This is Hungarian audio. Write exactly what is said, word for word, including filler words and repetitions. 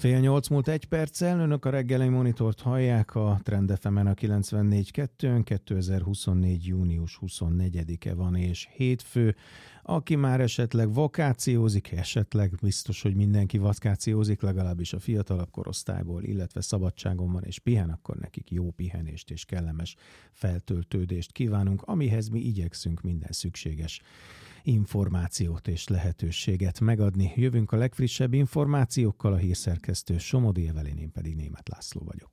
Fél nyolc múlt egy perccel, önök a reggeli monitort hallják a Trend ef emen a kilencvennégy kettőn, kétezer-huszonnégy. június huszonnegyedike van és hétfő. Aki már esetleg vakációzik, esetleg biztos, hogy mindenki vakációzik, legalábbis a fiatalabb korosztályból, illetve szabadságon van és pihen, akkor nekik jó pihenést és kellemes feltöltődést kívánunk, amihez mi igyekszünk minden szükséges információt és lehetőséget megadni. Jövünk a legfrissebb információkkal, a hírszerkesztő Somodi Evelyn, én pedig Németh László vagyok.